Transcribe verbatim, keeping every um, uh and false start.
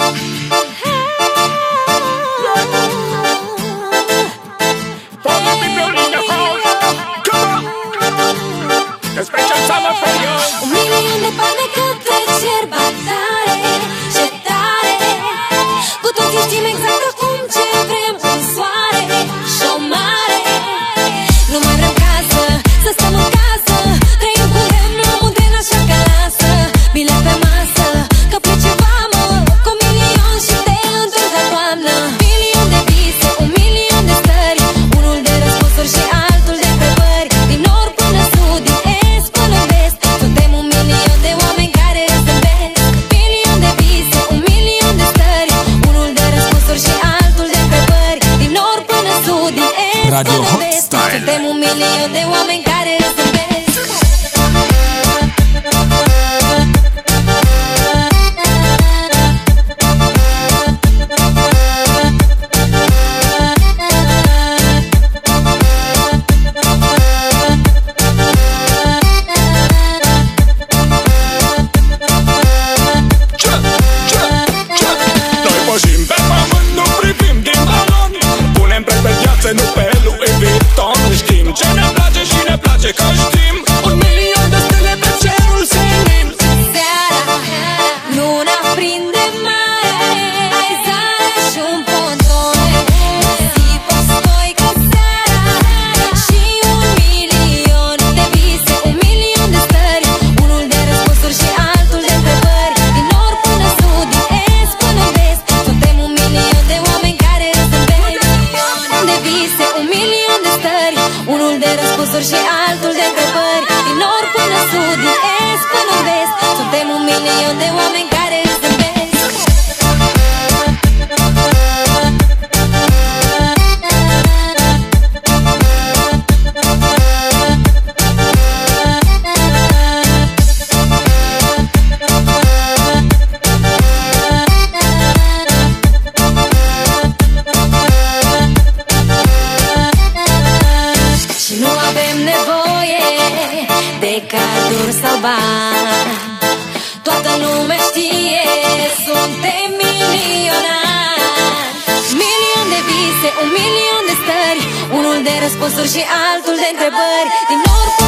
Un milion de bani către cer, batare și tare. Cu toții știm exact acum ce vrem, un soare și o mare. Nu mai vrem casă, să stăm în casă, trăim cu lemn la munten, așa că lasă bile pe masă, că plece vamă, cu un milion și te întorci la toamnă. Milion de vise, un milion de stări, unul de răspunsuri și altul de întrebări. Din nord până sud, din est până vest, suntem un milion de oameni care zâmbesc. Milion de vise, un milion de stări, unul de răspunsuri și altul de întrebări. Din nord până sud, din est Radio până vest, suntem un milion de oameni care zâmbesc. Nu pe Louis Vuitton. Știm ce ne place și ne place că știm. Un milion de stele pe cerul senin. Seara, luna prinde mare, ai zare și un ponton. Zi postoică seara și un milion de vise, un milion de stări, unul de răspunsuri și altul de întrebări. Din nord până sud, din est până vest, suntem un milion de oameni care zâmbesc. De vise, un milion de stări, unul de răspunsuri și altul de întrebări. Din nord până sud, din est până vest, suntem un milion de oameni care zâmbesc. Și nu avem nevoie de carduri sau bani, toată lumea știe, suntem milionari. Milion de vise, un milion de stări, unul de răspunsuri și altul de întrebări. Din nord